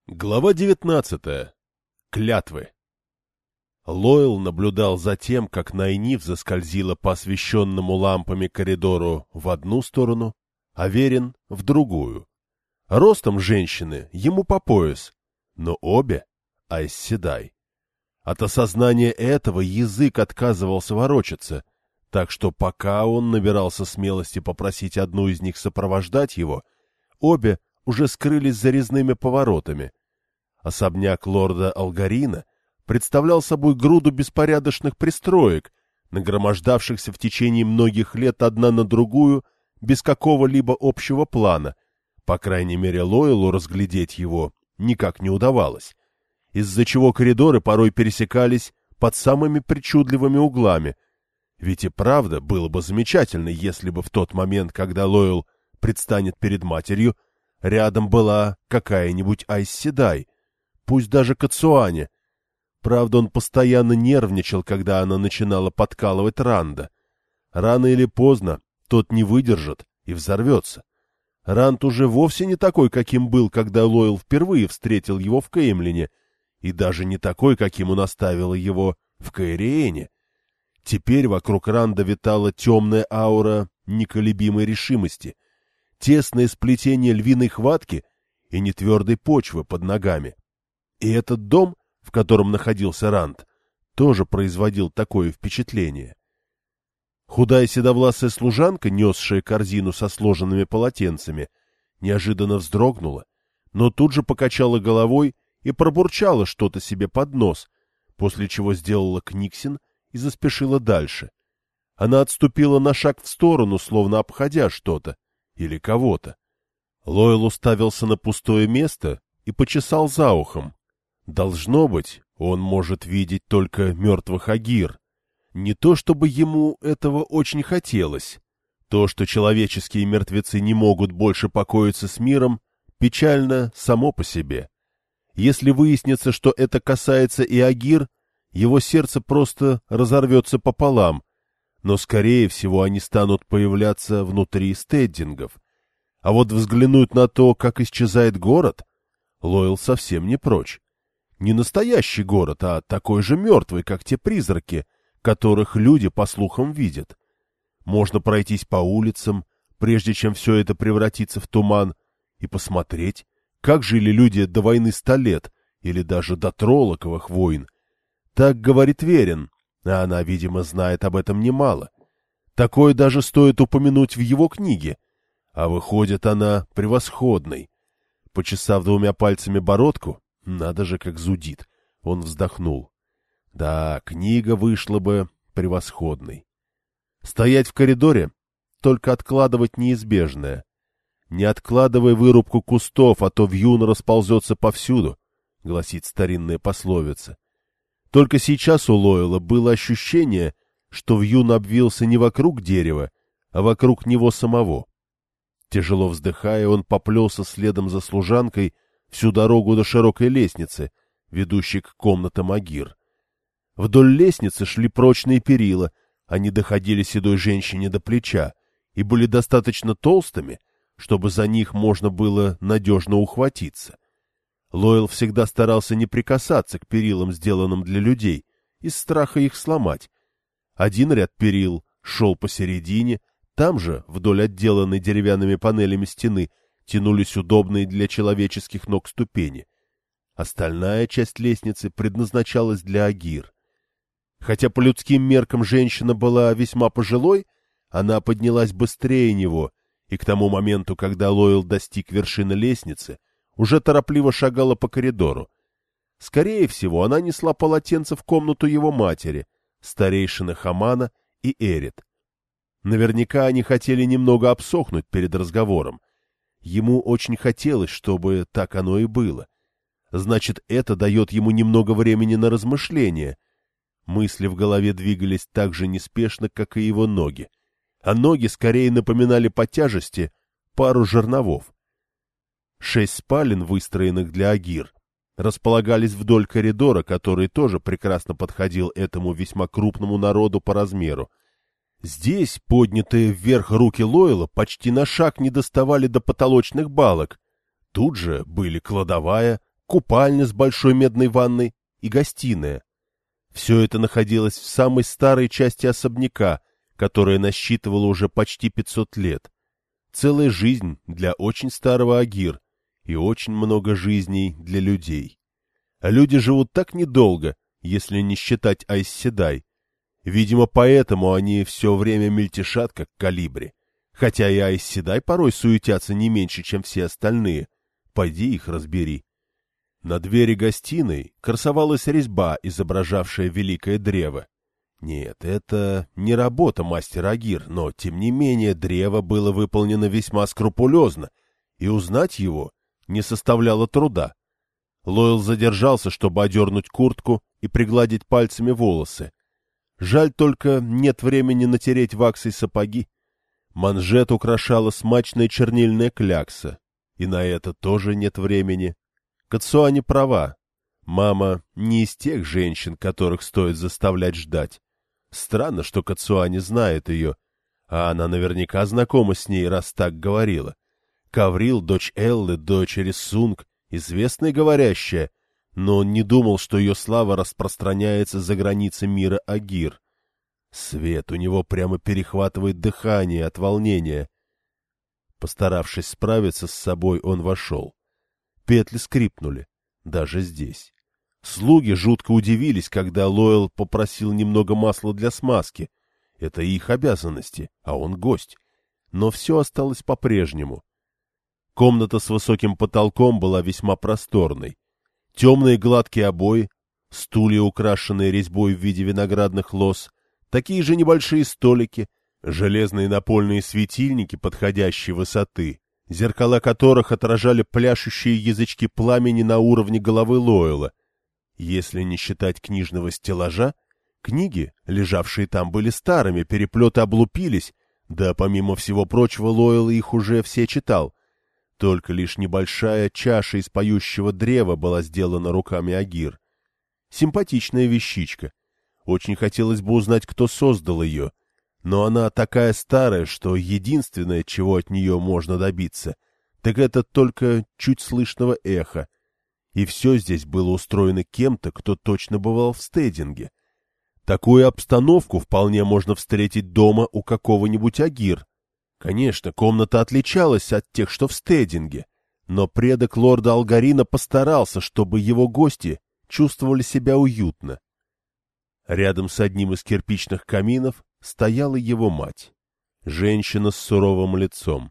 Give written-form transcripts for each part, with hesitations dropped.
Глава 19. Клятвы. Лойл наблюдал за тем, как Найниф заскользила по освещенному лампами коридору в одну сторону, а Верин — в другую. Ростом женщины ему по пояс, но обе — Айсседай. От осознания этого язык отказывался ворочаться, так что пока он набирался смелости попросить одну из них сопровождать его, обе уже скрылись за резными поворотами. Особняк лорда Алгарина представлял собой груду беспорядочных пристроек, нагромождавшихся в течение многих лет одна на другую, без какого-либо общего плана. По крайней мере, Лойлу разглядеть его никак не удавалось, из-за чего коридоры порой пересекались под самыми причудливыми углами. Ведь и правда было бы замечательно, если бы в тот момент, когда Лойл предстанет перед матерью, рядом была какая-нибудь Айсседай, пусть даже Кацуане. Правда, он постоянно нервничал, когда она начинала подкалывать Ранда. Рано или поздно тот не выдержит и взорвется. Ранд уже вовсе не такой, каким был, когда Лойл впервые встретил его в Кеймлине, и даже не такой, каким он оставил его в Каэриэне. Теперь вокруг Ранда витала темная аура неколебимой решимости, тесное сплетение львиной хватки и нетвердой почвы под ногами. И этот дом, в котором находился Ранд, тоже производил такое впечатление. Худая седовласая служанка, несшая корзину со сложенными полотенцами, неожиданно вздрогнула, но тут же покачала головой и пробурчала что-то себе под нос, после чего сделала книгсин и заспешила дальше. Она отступила на шаг в сторону, словно обходя что-то или кого-то. Лойл уставился на пустое место и почесал за ухом. Должно быть, он может видеть только мертвых агир. Не то чтобы ему этого очень хотелось. То, что человеческие мертвецы не могут больше покоиться с миром, печально само по себе. Если выяснится, что это касается и агир, его сердце просто разорвется пополам, но, скорее всего, они станут появляться внутри стеддингов. А вот взглянуть на то, как исчезает город, Лойл совсем не прочь. Не настоящий город, а такой же мертвый, как те призраки, которых люди, по слухам, видят. Можно пройтись по улицам, прежде чем все это превратится в туман, и посмотреть, как жили люди до войны 100 лет, или даже до Троллоковых войн. Так говорит Верин, а она, видимо, знает об этом немало. Такое даже стоит упомянуть в его книге, а выходит она превосходной. Почесав 2 пальцами бородку, надо же, как зудит, он вздохнул. Да, книга вышла бы превосходной. Стоять в коридоре, только откладывать неизбежное. Не откладывай вырубку кустов, а то вьюн расползется повсюду, гласит старинная пословица. Только сейчас у Лойла было ощущение, что вьюн обвился не вокруг дерева, а вокруг него самого. Тяжело вздыхая, он поплелся следом за служанкой всю дорогу до широкой лестницы, ведущей к комнатам агир. Вдоль лестницы шли прочные перила, они доходили седой женщине до плеча и были достаточно толстыми, чтобы за них можно было надежно ухватиться. Лойл всегда старался не прикасаться к перилам, сделанным для людей, из страха их сломать. Один ряд перил шел посередине, там же, вдоль отделанной деревянными панелями стены, тянулись удобные для человеческих ног ступени. Остальная часть лестницы предназначалась для агир. Хотя по людским меркам женщина была весьма пожилой, она поднялась быстрее него, и к тому моменту, когда Лойл достиг вершины лестницы, уже торопливо шагала по коридору. Скорее всего, она несла полотенце в комнату его матери, старейшины Хамана и Эрит. Наверняка они хотели немного обсохнуть перед разговором. Ему очень хотелось, чтобы так оно и было. Значит, это дает ему немного времени на размышления. Мысли в голове двигались так же неспешно, как и его ноги. А ноги скорее напоминали по тяжести пару жерновов. 6 спален, выстроенных для агир, располагались вдоль коридора, который тоже прекрасно подходил этому весьма крупному народу по размеру. Здесь поднятые вверх руки Лойла почти на шаг не доставали до потолочных балок. Тут же были кладовая, купальня с большой медной ванной и гостиная. Все это находилось в самой старой части особняка, которая насчитывала уже почти 500 лет. Целая жизнь для очень старого Агир и очень много жизней для людей. А люди живут так недолго, если не считать Айс-Седай. Видимо, поэтому они все время мельтешат, как калибри. Хотя и Айс-Седай порой суетятся не меньше, чем все остальные. Пойди их разбери. На двери гостиной красовалась резьба, изображавшая великое древо. Нет, это не работа мастера Агир, но, тем не менее, древо было выполнено весьма скрупулезно, и узнать его не составляло труда. Лойл задержался, чтобы одернуть куртку и пригладить пальцами волосы. Жаль только, нет времени натереть ваксой сапоги. Манжет украшала смачная чернильная клякса, и на это тоже нет времени. Кацуани права. Мама не из тех женщин, которых стоит заставлять ждать. Странно, что Кацуани знает ее, а она наверняка знакома с ней, раз так говорила. Каврил, дочь Эллы, дочери Сунг, известная говорящая, но он не думал, что ее слава распространяется за границы мира Агир. Свет у него прямо перехватывает дыхание от волнения. Постаравшись справиться с собой, он вошел. Петли скрипнули, даже здесь. Слуги жутко удивились, когда Лойл попросил немного масла для смазки. Это их обязанности, а он гость. Но все осталось по-прежнему. Комната с высоким потолком была весьма просторной. Темные гладкие обои, стулья, украшенные резьбой в виде виноградных лоз, такие же небольшие столики, железные напольные светильники подходящей высоты, зеркала которых отражали пляшущие язычки пламени на уровне головы Лойла. Если не считать книжного стеллажа, книги, лежавшие там, были старыми, переплеты облупились, да, помимо всего прочего, Лойл их уже все читал. Только лишь небольшая чаша из поющего древа была сделана руками Агир. Симпатичная вещичка. Очень хотелось бы узнать, кто создал ее, но она такая старая, что единственное, чего от нее можно добиться, так это только чуть слышного эха. И все здесь было устроено кем-то, кто точно бывал в Стединге. Такую обстановку вполне можно встретить дома у какого-нибудь Агир. Конечно, комната отличалась от тех, что в Стединге, но предок лорда Алгарина постарался, чтобы его гости чувствовали себя уютно. Рядом с одним из кирпичных каминов стояла его мать, женщина с суровым лицом.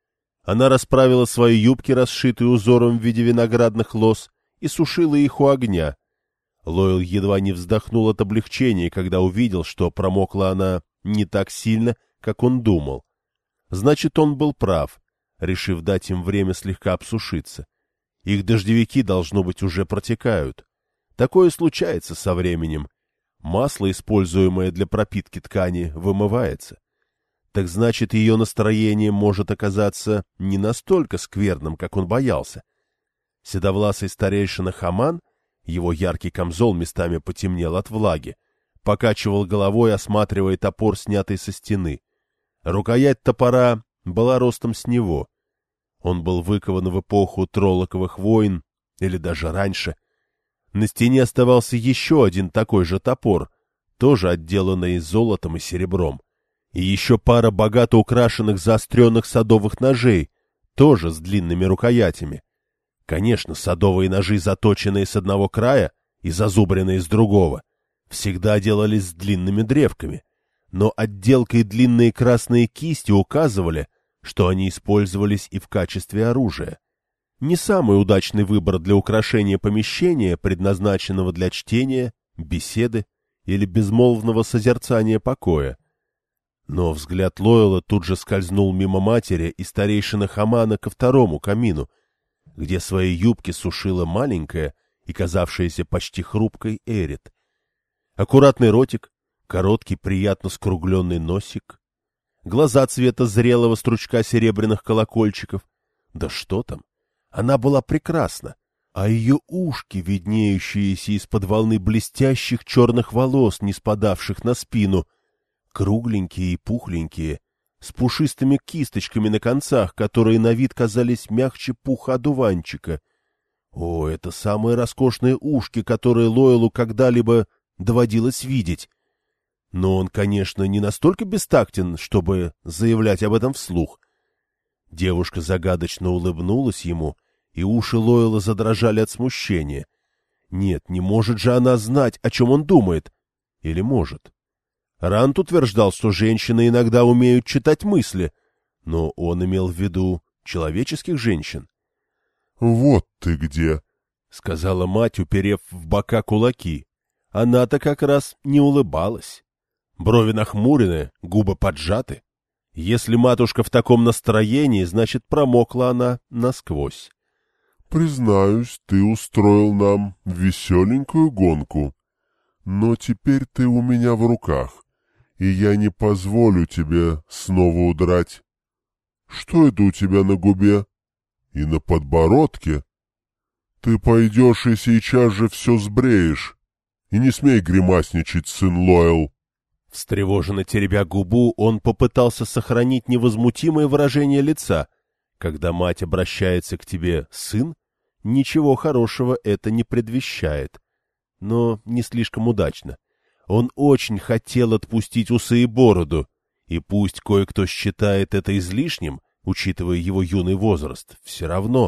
Она расправила свои юбки, расшитые узором в виде виноградных лоз, и сушила их у огня. Лойл едва не вздохнул от облегчения, когда увидел, что промокла она не так сильно, как он думал. Значит, он был прав, решив дать им время слегка обсушиться. Их дождевики, должно быть, уже протекают. Такое случается со временем. Масло, используемое для пропитки ткани, вымывается. Так значит, ее настроение может оказаться не настолько скверным, как он боялся. Седовласый старейшина Хаман, его яркий камзол местами потемнел от влаги, покачивал головой, осматривая топор, снятый со стены. Рукоять топора была ростом с него. Он был выкован в эпоху Троллоковых войн, или даже раньше. На стене оставался еще один такой же топор, тоже отделанный золотом и серебром. И еще пара богато украшенных заостренных садовых ножей, тоже с длинными рукоятями. Конечно, садовые ножи, заточенные с одного края и зазубренные с другого, всегда делались с длинными древками, но отделка и длинные красные кисти указывали, что они использовались и в качестве оружия. Не самый удачный выбор для украшения помещения, предназначенного для чтения, беседы или безмолвного созерцания покоя. Но взгляд Лойла тут же скользнул мимо матери и старейшины Хамана ко второму камину, где свои юбки сушила маленькая и казавшаяся почти хрупкой Эрит. Аккуратный ротик, короткий, приятно скругленный носик, глаза цвета зрелого стручка серебряных колокольчиков. Да что там! Она была прекрасна, а ее ушки, виднеющиеся из-под волны блестящих черных волос, не спадавших на спину, кругленькие и пухленькие, с пушистыми кисточками на концах, которые на вид казались мягче пуха одуванчика. О, это самые роскошные ушки, которые Лоэлу когда-либо доводилось видеть. Но он, конечно, не настолько бестактен, чтобы заявлять об этом вслух. Девушка загадочно улыбнулась ему, и уши Лоэла задрожали от смущения. Нет, не может же она знать, о чем он думает. Или может? Рант утверждал, что женщины иногда умеют читать мысли, но он имел в виду человеческих женщин. — Вот ты где! — сказала мать, уперев в бока кулаки. Она-то как раз не улыбалась. Брови нахмурены, губы поджаты. Если матушка в таком настроении, значит, промокла она насквозь. — Признаюсь, ты устроил нам веселенькую гонку. Но теперь ты у меня в руках, и я не позволю тебе снова удрать. Что это у тебя на губе? И на подбородке? Ты пойдешь и сейчас же все сбреешь. И не смей гримасничать, сын Лоэл. Встревоженно теребя губу, он попытался сохранить невозмутимое выражение лица. Когда мать обращается к тебе «сын», ничего хорошего это не предвещает. Но не слишком удачно. Он очень хотел отпустить усы и бороду, и пусть кое-кто считает это излишним, учитывая его юный возраст, все равно.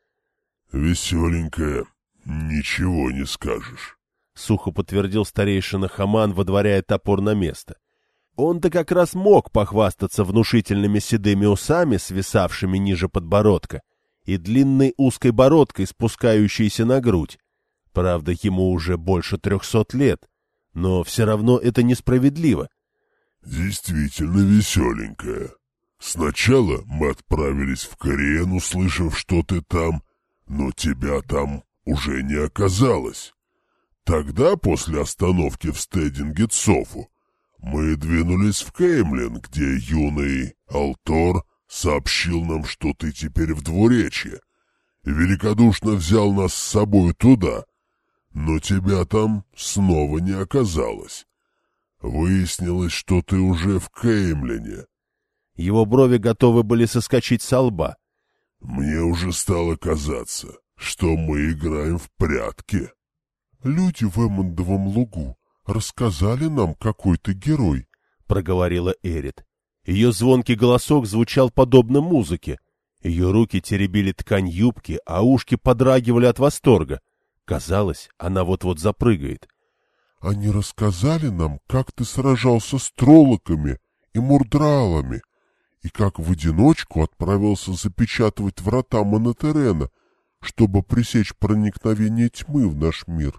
— Веселенькая, ничего не скажешь. — сухо подтвердил старейшина Хаман, водворяя топор на место. Он-то как раз мог похвастаться внушительными седыми усами, свисавшими ниже подбородка, и длинной узкой бородкой, спускающейся на грудь. Правда, ему уже больше 300 лет, но все равно это несправедливо. — Действительно веселенькая. Сначала мы отправились в Кориен, услышав, что ты там, но тебя там уже не оказалось. Тогда, после остановки в Стедингетсофу, мы двинулись в Кеймлин, где юный Алтор сообщил нам, что ты теперь в Двуречье, и великодушно взял нас с собой туда, но тебя там снова не оказалось. Выяснилось, что ты уже в Кеймлине. Его брови готовы были соскочить со лба. Мне уже стало казаться, что мы играем в прятки. Люди в Эммондовом лугу рассказали нам, какой ты герой, — проговорила Эрит. Ее звонкий голосок звучал подобно музыке. Ее руки теребили ткань юбки, а ушки подрагивали от восторга. Казалось, она вот-вот запрыгает. — Они рассказали нам, как ты сражался с троллоками и мурдралами, и как в одиночку отправился запечатывать врата Монотерена, чтобы пресечь проникновение тьмы в наш мир.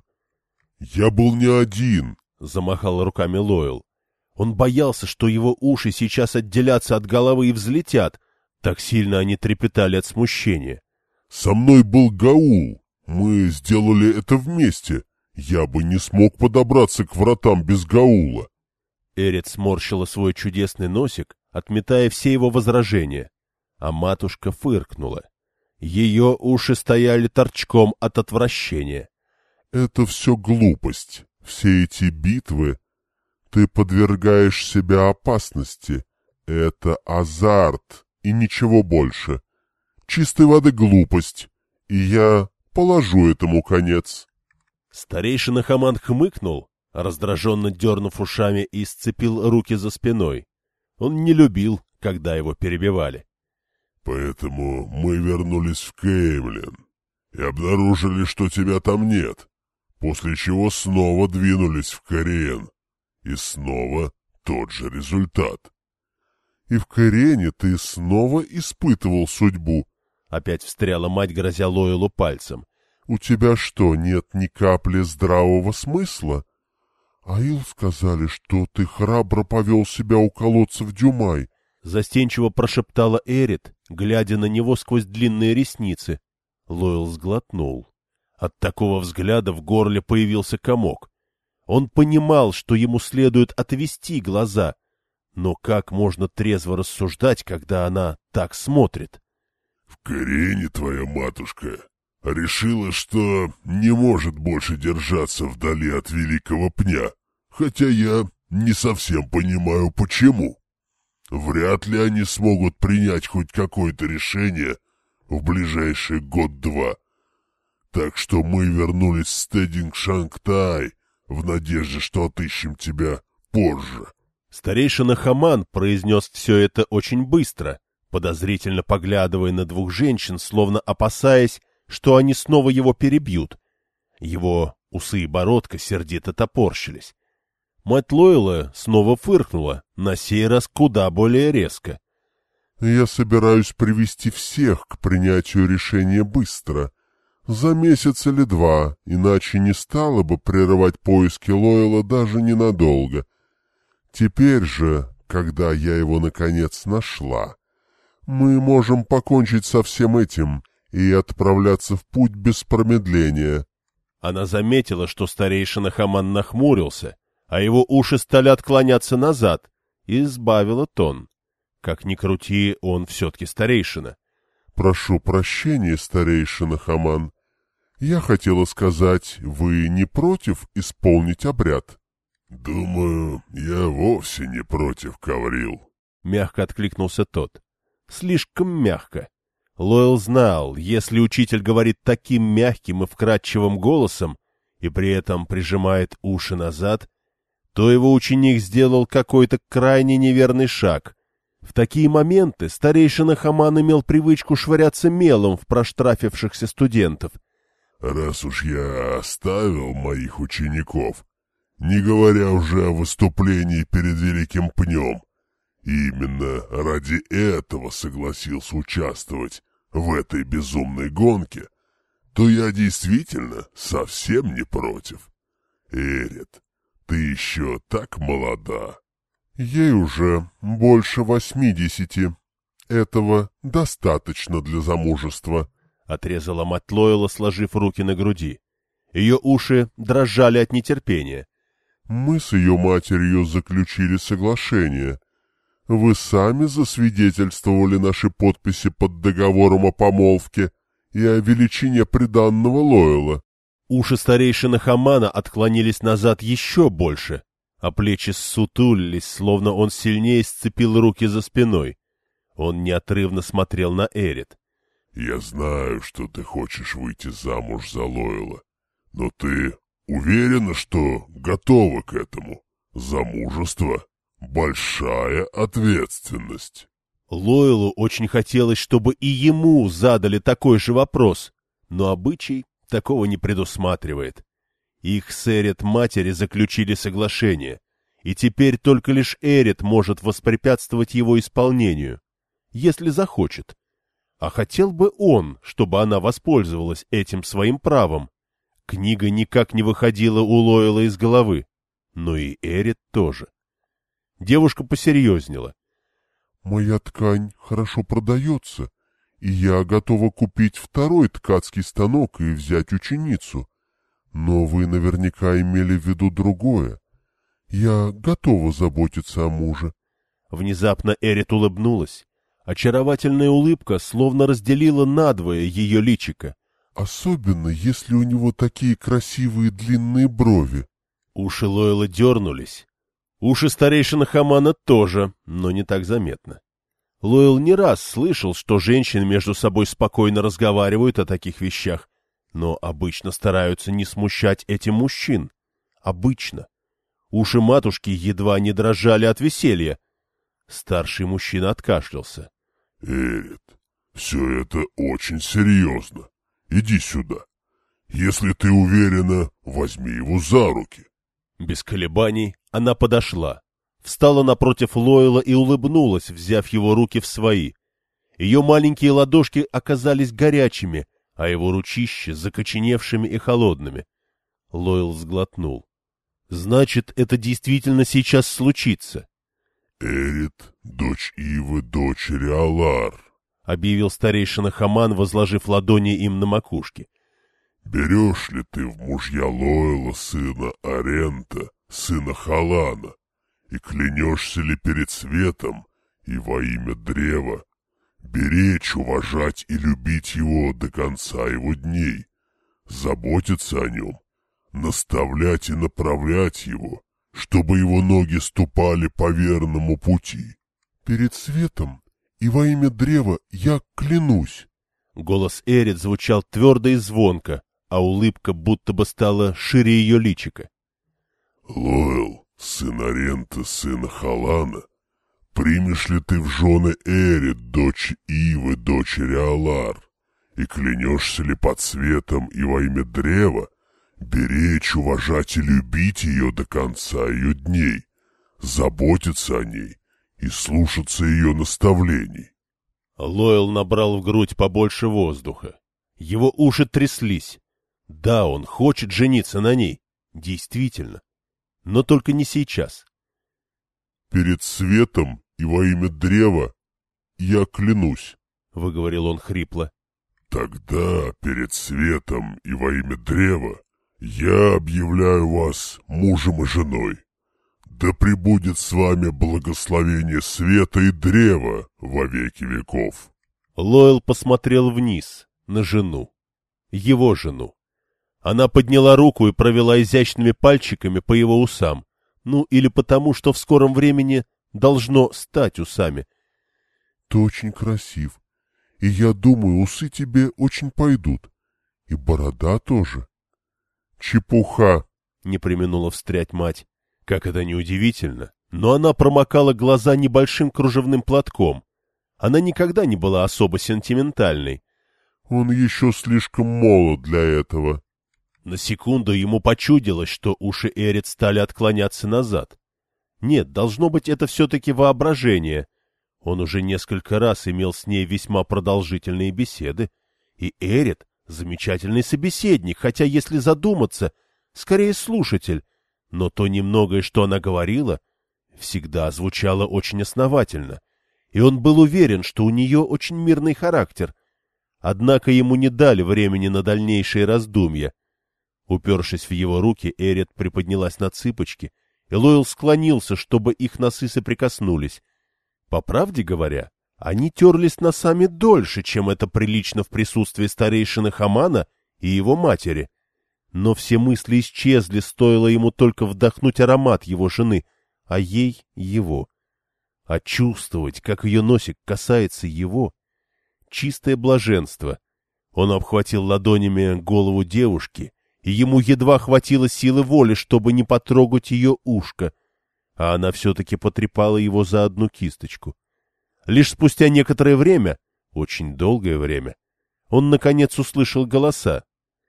«Я был не один», — замахал руками Лоэл. Он боялся, что его уши сейчас отделятся от головы и взлетят. Так сильно они трепетали от смущения. «Со мной был Гаул. Мы сделали это вместе. Я бы не смог подобраться к вратам без Гаула». Эрит сморщила свой чудесный носик, отметая все его возражения. А матушка фыркнула. Ее уши стояли торчком от отвращения. «Это все глупость. Все эти битвы. Ты подвергаешь себя опасности. Это азарт и ничего больше. Чистой воды глупость. И я положу этому конец». Старейшина Хаман хмыкнул, раздраженно дернув ушами, и сцепил руки за спиной. Он не любил, когда его перебивали. «Поэтому мы вернулись в Кеймлин и обнаружили, что тебя там нет, после чего снова двинулись в Кориен, и снова тот же результат». «И в Кориене ты снова испытывал судьбу?» — опять встряла мать, грозя Лоэлу пальцем. «У тебя что, нет ни капли здравого смысла? Аил сказали, что ты храбро повел себя у колодцев Дюмай». Застенчиво прошептала Эрит, глядя на него сквозь длинные ресницы. Лоэл сглотнул. От такого взгляда в горле появился комок. Он понимал, что ему следует отвести глаза, но как можно трезво рассуждать, когда она так смотрит? «В Кориене твоя матушка решила, что не может больше держаться вдали от великого пня, хотя я не совсем понимаю, почему. Вряд ли они смогут принять хоть какое-то решение в ближайший год-два. так что мы вернулись в Стединг-Шангтай в надежде, что отыщем тебя позже. Старейшина Хаман произнес все это очень быстро, подозрительно поглядывая на двух женщин, словно опасаясь, что они снова его перебьют. Его усы и бородка сердито топорщились. Мать Лойла снова фыркнула, на сей раз куда более резко. «Я собираюсь привести всех к принятию решения быстро, за месяц или два, иначе не стало бы прерывать поиски Лойла даже ненадолго. Теперь же, когда я его наконец нашла, мы можем покончить со всем этим и отправляться в путь без промедления». Она заметила, что старейшина Хаман нахмурился, а его уши стали отклоняться назад, и сбавила тон. Как ни крути, он все-таки старейшина. «Прошу прощения, старейшина Хаман. Я хотела сказать, вы не против исполнить обряд?» «Думаю, я вовсе не против, Каврил», — мягко откликнулся тот. Слишком мягко. Лойл знал, если учитель говорит таким мягким и вкрадчивым голосом и при этом прижимает уши назад, то его ученик сделал какой-то крайне неверный шаг. В такие моменты старейшина Хаман имел привычку швыряться мелом в проштрафившихся студентов. «Раз уж я оставил моих учеников, не говоря уже о выступлении перед Великим Пнем, и именно ради этого согласился участвовать в этой безумной гонке, то я действительно совсем не против. Эрит, ты еще так молода». «Ей уже больше 80. Этого достаточно для замужества», — отрезала мать Лойла, сложив руки на груди. Ее уши дрожали от нетерпения. «Мы с ее матерью заключили соглашение. Вы сами засвидетельствовали наши подписи под договором о помолвке и о величине приданного Лойла». Уши старейшины Хамана отклонились назад еще больше, а плечи ссутулились, словно он сильнее сцепил руки за спиной. Он неотрывно смотрел на Эрит. «Я знаю, что ты хочешь выйти замуж за Лойла, но ты уверена, что готова к этому? Замужество — большая ответственность». Лойлу очень хотелось, чтобы и ему задали такой же вопрос, но обычай такого не предусматривает. Их с Эрит матери заключили соглашение, и теперь только лишь Эрит может воспрепятствовать его исполнению, если захочет. А хотел бы он, чтобы она воспользовалась этим своим правом. Книга никак не выходила у Лойла из головы, но и Эрит тоже. Девушка посерьезнела. «Моя ткань хорошо продается, и я готова купить второй ткацкий станок и взять ученицу. Но вы наверняка имели в виду другое. Я готова заботиться о муже». Внезапно Эрит улыбнулась. Очаровательная улыбка словно разделила надвое ее личико. «Особенно, если у него такие красивые длинные брови». Уши Лойла дернулись. Уши старейшины Хамана тоже, но не так заметно. Лойл не раз слышал, что женщины между собой спокойно разговаривают о таких вещах, но обычно стараются не смущать этим мужчин. Обычно. Уши матушки едва не дрожали от веселья. Старший мужчина откашлялся. «Эрит, все это очень серьезно. Иди сюда. Если ты уверена, возьми его за руки». Без колебаний она подошла, встала напротив Лойла и улыбнулась, взяв его руки в свои. Ее маленькие ладошки оказались горячими, а его ручища закоченевшими и холодными. Лойл сглотнул. «Значит, это действительно сейчас случится?» «Эрит, дочь Ивы, дочери Алар», — объявил старейшина Хаман, возложив ладони им на макушке. «Берешь ли ты в мужья Лойла, сына Арента, сына Халана, и клянешься ли перед светом и во имя древа беречь, уважать и любить его до конца его дней, заботиться о нем, наставлять и направлять его, чтобы его ноги ступали по верному пути?» «Перед светом и во имя древа я клянусь». Голос Эрит звучал твердо и звонко, а улыбка будто бы стала шире ее личика. Лоэл, сын Арента, сын Халана, примешь ли ты в жены Эрит, дочь Ивы, дочери Алар, и клянешься ли под светом и во имя древа беречь, уважать и любить ее до конца ее дней, заботиться о ней и слушаться ее наставлений? Лоэл набрал в грудь побольше воздуха. Его уши тряслись. Да, он хочет жениться на ней. Действительно. Но только не сейчас. «Перед светом и во имя древа я клянусь», — выговорил он хрипло. «Тогда перед светом и во имя древа я объявляю вас мужем и женой. Да пребудет с вами благословение света и древа во веки веков». Лоэл посмотрел вниз, на жену. Его жену. Она подняла руку и провела изящными пальчиками по его усам. Ну, или потому, что в скором времени должно стать усами. — Ты очень красив, и я думаю, усы тебе очень пойдут. И борода тоже. — Чепуха! — не преминула встрять мать. Как это неудивительно, но она промокала глаза небольшим кружевным платком. Она никогда не была особо сентиментальной. — Он еще слишком молод для этого. На секунду ему почудилось, что уши Эрит стали отклоняться назад. Нет, должно быть, это все-таки воображение. Он уже несколько раз имел с ней весьма продолжительные беседы. И Эрит — замечательный собеседник, хотя, если задуматься, скорее слушатель. Но то немногое, что она говорила, всегда звучало очень основательно. И он был уверен, что у нее очень мирный характер. Однако ему не дали времени на дальнейшие раздумья. Упершись в его руки, Эрит приподнялась на цыпочки, и Лоэл склонился, чтобы их носы соприкоснулись. По правде говоря, они терлись носами дольше, чем это прилично в присутствии старейшины Хамана и его матери. Но все мысли исчезли, стоило ему только вдохнуть аромат его жены, а ей — его. А чувствовать, как ее носик касается его — чистое блаженство. Он обхватил ладонями голову девушки, и ему едва хватило силы воли, чтобы не потрогать ее ушко, а она все-таки потрепала его за одну кисточку. Лишь спустя некоторое время, очень долгое время, он наконец услышал голоса.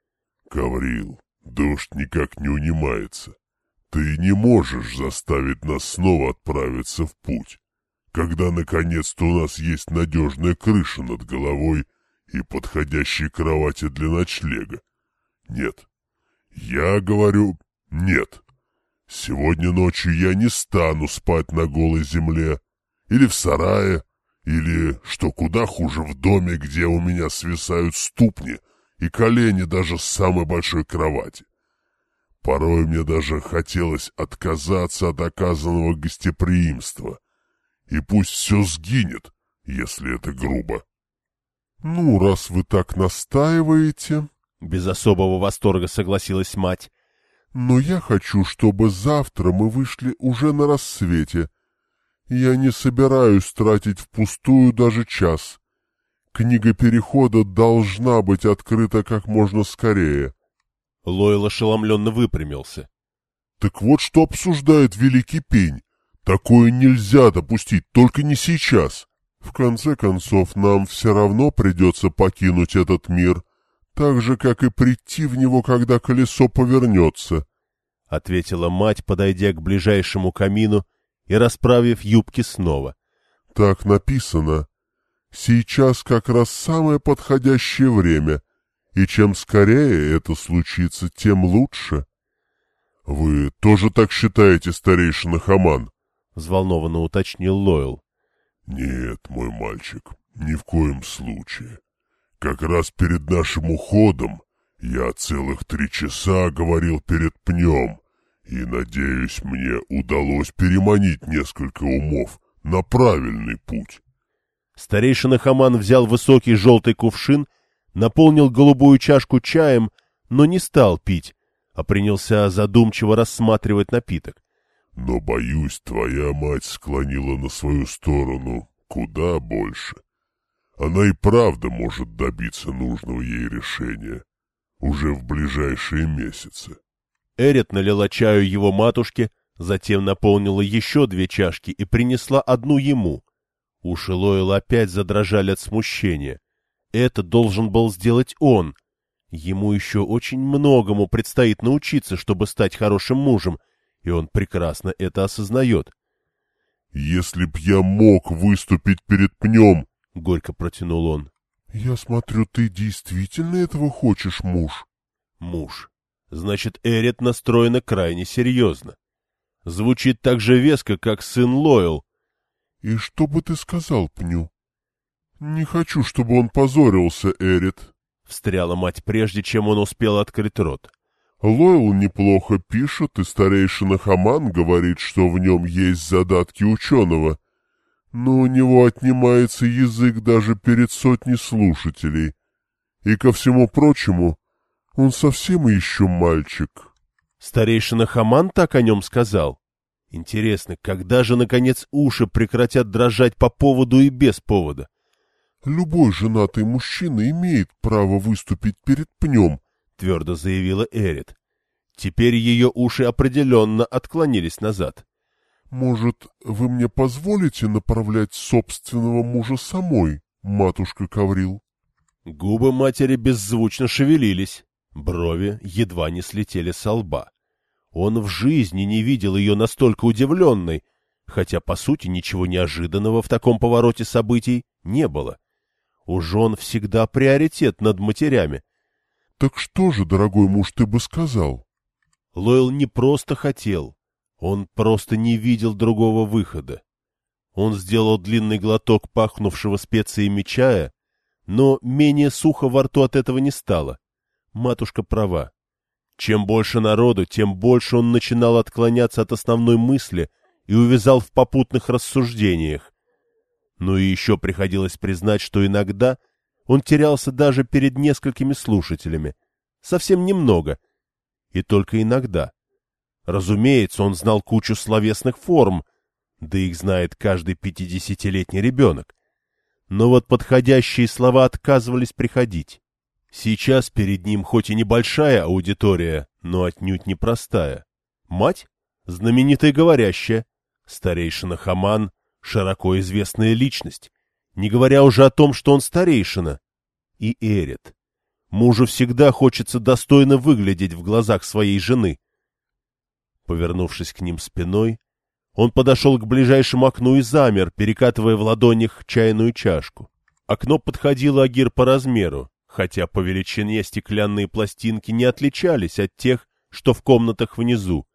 — Гавриил, дождь никак не унимается. Ты не можешь заставить нас снова отправиться в путь, когда наконец-то у нас есть надежная крыша над головой и подходящие кровати для ночлега. Нет. Я говорю «нет». Сегодня ночью я не стану спать на голой земле, или в сарае, или, что куда хуже, в доме, где у меня свисают ступни и колени даже с самой большой кровати. Порой мне даже хотелось отказаться от оказанного гостеприимства, и пусть все сгинет, если это грубо. — Ну, раз вы так настаиваете... Без особого восторга согласилась мать. «Но я хочу, чтобы завтра мы вышли уже на рассвете. Я не собираюсь тратить впустую даже час. Книга перехода должна быть открыта как можно скорее». Лоэл ошеломленно выпрямился. «Так вот, что обсуждает Великий Пень. Такое нельзя допустить, только не сейчас. В конце концов, нам все равно придется покинуть этот мир». Так же, как и прийти в него, когда колесо повернется, — ответила мать, подойдя к ближайшему камину и расправив юбки снова. — Так написано. Сейчас как раз самое подходящее время, и чем скорее это случится, тем лучше. — Вы тоже так считаете, старейшина Хаман? — взволнованно уточнил Лоэл. — Нет, мой мальчик, ни в коем случае. Как раз перед нашим уходом я целых 3 часа говорил перед пнем, и, надеюсь, мне удалось переманить несколько умов на правильный путь. Старейшина Хаман взял высокий желтый кувшин, наполнил голубую чашку чаем, но не стал пить, а принялся задумчиво рассматривать напиток. Но, боюсь, твоя мать склонила на свою сторону куда больше. Она и правда может добиться нужного ей решения. уже в ближайшие месяцы. Эрит налила чаю его матушке, затем наполнила еще 2 чашки и принесла одну ему. Уши Лойла опять задрожали от смущения. Это должен был сделать он. Ему еще очень многому предстоит научиться, чтобы стать хорошим мужем, и он прекрасно это осознает. «Если б я мог выступить перед пнем», — горько протянул он. «Я смотрю, ты действительно этого хочешь, муж?» Муж. Значит, Эрит настроена крайне серьезно. Звучит так же веско, как сын Лойл. «И что бы ты сказал пню?» «Не хочу, чтобы он позорился, Эрит», — встряла мать, прежде чем он успел открыть рот. «Лойл неплохо пишет, и старейшина Хаман говорит, что в нем есть задатки ученого, но у него отнимается язык даже перед сотней слушателей. И ко всему прочему, он совсем еще мальчик». Старейшина Хаман так о нем сказал. Интересно, когда же, наконец, уши прекратят дрожать по поводу и без повода? «Любой женатый мужчина имеет право выступить перед пнем», — твердо заявила Эрит. Теперь ее уши определенно отклонились назад. «Может, вы мне позволите направлять собственного мужа самой, матушка Каврил?» Губы матери беззвучно шевелились, брови едва не слетели со лба. Он в жизни не видел ее настолько удивленной, хотя, по сути, ничего неожиданного в таком повороте событий не было. У жен всегда приоритет над матерями. «Так что же, дорогой муж, ты бы сказал?» Лойл не просто хотел, он просто не видел другого выхода. Он сделал длинный глоток пахнувшего специями чая, но менее сухо во рту от этого не стало. Матушка права. Чем больше народу, тем больше он начинал отклоняться от основной мысли и увязал в попутных рассуждениях. Но и еще приходилось признать, что иногда он терялся даже перед несколькими слушателями. Совсем немного. И только иногда. Разумеется, он знал кучу словесных форм, да их знает каждый 50-летний ребенок. Но вот подходящие слова отказывались приходить. Сейчас перед ним хоть и небольшая аудитория, но отнюдь непростая. Мать — знаменитая говорящая, старейшина Хаман — широко известная личность, не говоря уже о том, что он старейшина. И Эрит. Мужу всегда хочется достойно выглядеть в глазах своей жены. Повернувшись к ним спиной, он подошел к ближайшему окну и замер, перекатывая в ладонях чайную чашку. Окно подходило Агир по размеру, хотя по величине стеклянные пластинки не отличались от тех, что в комнатах внизу.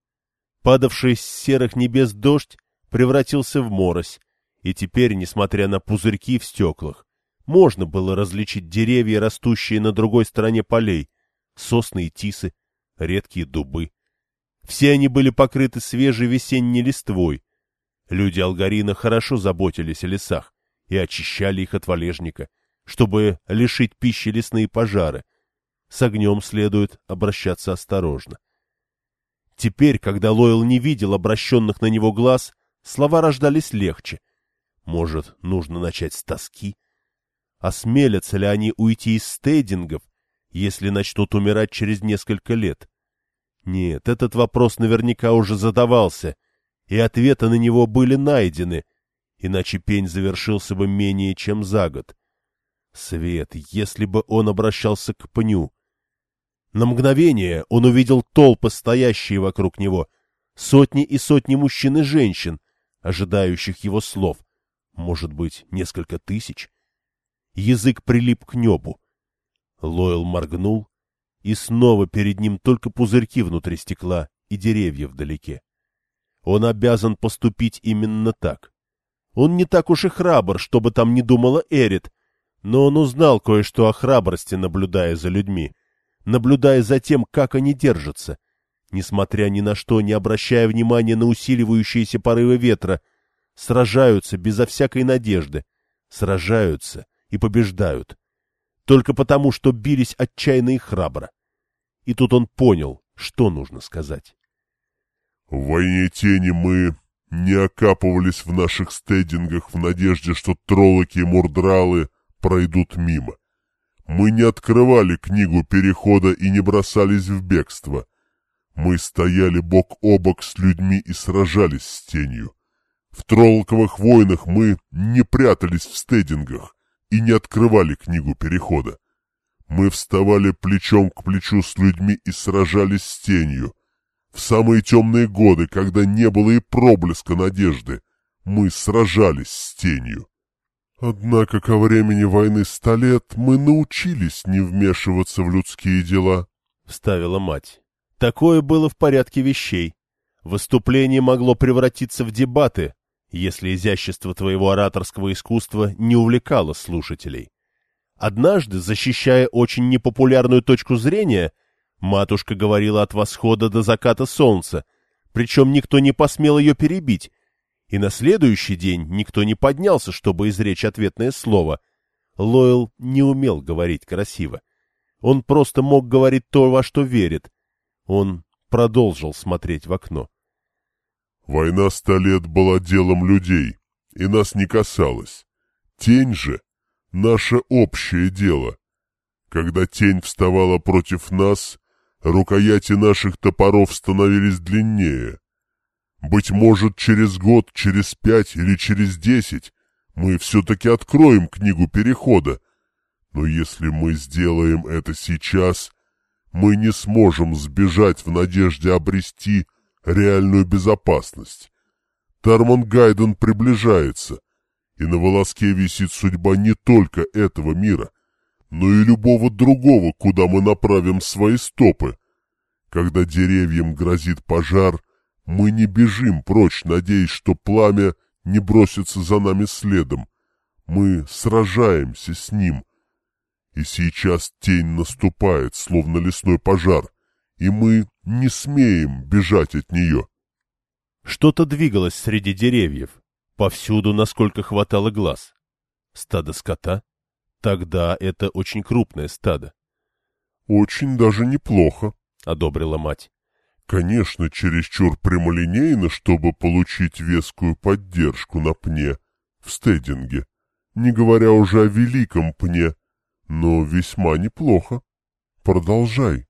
Падавший с серых небес дождь превратился в морось, и теперь, несмотря на пузырьки в стеклах, можно было различить деревья, растущие на другой стороне полей, сосны и тисы, редкие дубы. Все они были покрыты свежей весенней листвой. Люди Алгарина хорошо заботились о лесах и очищали их от валежника, чтобы лишить пищи лесные пожары. С огнем следует обращаться осторожно. Теперь, когда Лойл не видел обращенных на него глаз, слова рождались легче. Может, нужно начать с тоски? Осмелятся ли они уйти из стейдингов, если начнут умирать через несколько лет? Нет, этот вопрос наверняка уже задавался, и ответы на него были найдены, иначе пень завершился бы менее чем за год. Свет, если бы он обращался к пню. На мгновение он увидел толпы, стоящие вокруг него, сотни и сотни мужчин и женщин, ожидающих его слов, может быть, несколько тысяч. Язык прилип к небу. Лойл моргнул, и снова перед ним только пузырьки внутри стекла и деревья вдалеке. Он обязан поступить именно так. Он не так уж и храбр, чтобы там не думала Эрит, но он узнал кое-что о храбрости, наблюдая за людьми, наблюдая за тем, как они держатся, несмотря ни на что, не обращая внимания на усиливающиеся порывы ветра, сражаются безо всякой надежды, сражаются и побеждают, только потому, что бились отчаянно и храбро. И тут он понял, что нужно сказать. «В войне тени мы не окапывались в наших стейдингах в надежде, что троллоки и мурдралы пройдут мимо. Мы не открывали книгу Перехода и не бросались в бегство. Мы стояли бок о бок с людьми и сражались с тенью. В Троллоковых войнах мы не прятались в стедингах и не открывали книгу Перехода. Мы вставали плечом к плечу с людьми и сражались с тенью. В самые темные годы, когда не было и проблеска надежды, мы сражались с тенью. Однако ко времени войны 100 лет мы научились не вмешиваться в людские дела, — вставила мать. Такое было в порядке вещей. Выступление могло превратиться в дебаты, если изящество твоего ораторского искусства не увлекало слушателей. Однажды, защищая очень непопулярную точку зрения, матушка говорила от восхода до заката солнца, причем никто не посмел ее перебить, и на следующий день никто не поднялся, чтобы изречь ответное слово. Лойл не умел говорить красиво. Он просто мог говорить то, во что верит. Он продолжил смотреть в окно. Война 100 лет была делом людей, и нас не касалась. Тень же — наше общее дело. Когда тень вставала против нас, рукояти наших топоров становились длиннее. Быть может, через год, через 5 или через 10 мы все-таки откроем книгу Перехода. Но если мы сделаем это сейчас, мы не сможем сбежать в надежде обрести реальную безопасность. Тармангайден приближается, и на волоске висит судьба не только этого мира, но и любого другого, куда мы направим свои стопы. Когда деревьям грозит пожар, мы не бежим прочь, надеясь, что пламя не бросится за нами следом. Мы сражаемся с ним. И сейчас тень наступает, словно лесной пожар, и мы не смеем бежать от нее. Что-то двигалось среди деревьев, повсюду, насколько хватало глаз. Стадо скота? Тогда это очень крупное стадо. — Очень даже неплохо, — одобрила мать. — Конечно, чересчур прямолинейно, чтобы получить вескую поддержку на пне в стединге, не говоря уже о великом пне, но весьма неплохо. Продолжай.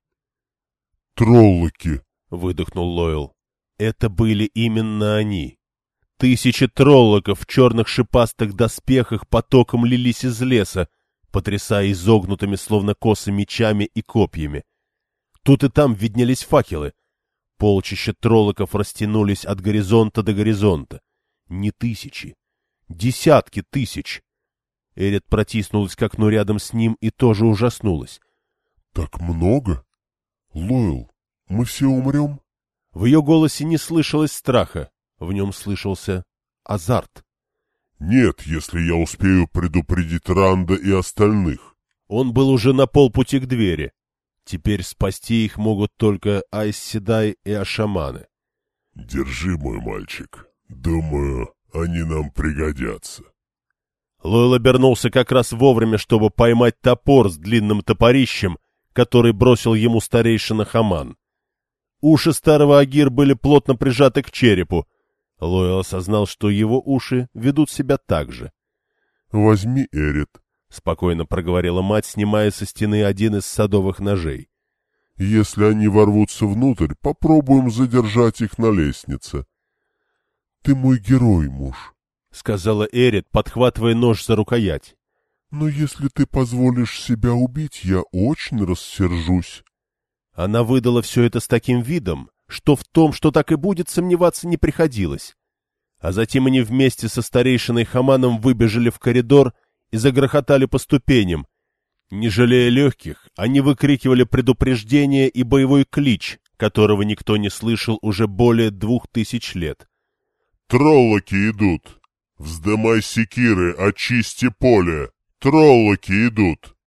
— Троллоки! — выдохнул Лойл. Это были именно они. 1000 троллоков в черных шипастых доспехах потоком лились из леса, потрясая изогнутыми, словно косы, мечами и копьями. Тут и там виднелись факелы. Полчища троллоков растянулись от горизонта до горизонта. Не тысячи, десятки тысяч. Эрет протиснулась к окну рядом с ним и тоже ужаснулась. — Так много? Лойл, мы все умрем? В ее голосе не слышалось страха, в нем слышался азарт. — Нет, если я успею предупредить Ранда и остальных. Он был уже на полпути к двери. Теперь спасти их могут только Айс-Седай и Ашаманы. — Держи, мой мальчик. Думаю, они нам пригодятся. Лойл обернулся как раз вовремя, чтобы поймать топор с длинным топорищем, который бросил ему старейшина Хаман. Уши старого Агир были плотно прижаты к черепу. Лойл осознал, что его уши ведут себя так же. — Возьми, Эрет, — спокойно проговорила мать, снимая со стены один из садовых ножей. — Если они ворвутся внутрь, попробуем задержать их на лестнице. — Ты мой герой, муж, — сказала Эрет, подхватывая нож за рукоять. — Но если ты позволишь себя убить, я очень рассержусь. Она выдала все это с таким видом, что в том, что так и будет, сомневаться не приходилось. А затем они вместе со старейшиной Хаманом выбежали в коридор и загрохотали по ступеням. Не жалея легких, они выкрикивали предупреждение и боевой клич, которого никто не слышал уже более 2000 лет. «Троллоки идут! Вздымай секиры, очисти поле! Троллоки идут!»